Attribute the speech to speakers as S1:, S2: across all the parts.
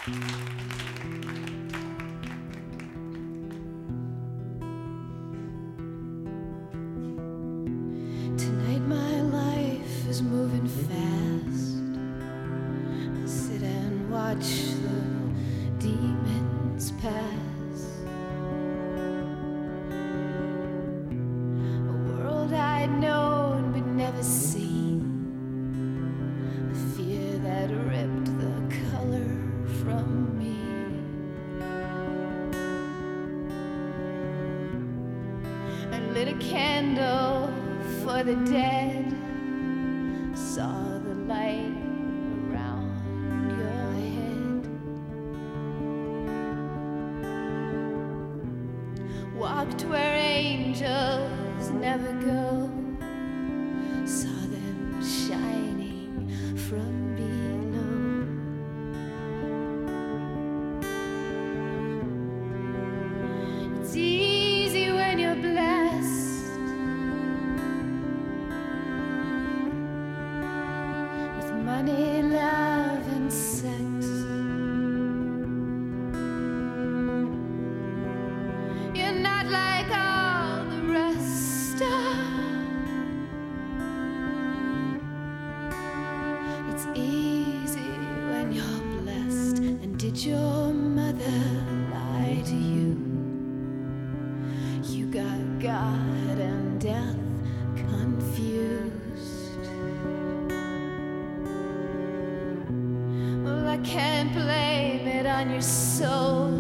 S1: Tonight my life is moving fast. I sit and watch the demons pass. A world I'd known but never seen. A fear that ripped the color from me. I lit a candle for the dead, saw the light around your head. Walked where angels never go, saw them shining from below. It's easy when you're blessed. Money, love, and sex. You're not like all the rest. It's easy when you're blessed. And did your mother lie to you? You got God and death confused. I can't blame it on your soul.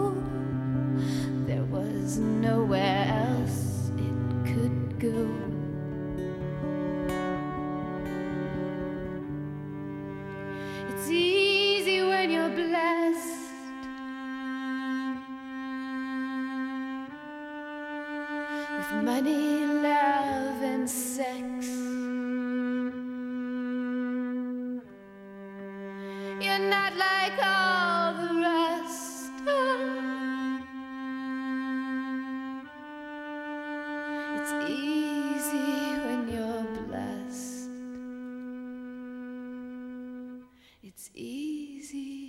S1: There was nowhere else it could go. It's easy when you're blessed. With money, love, and sex. You're not like all the rest. It's easy when you're blessed. It's easy.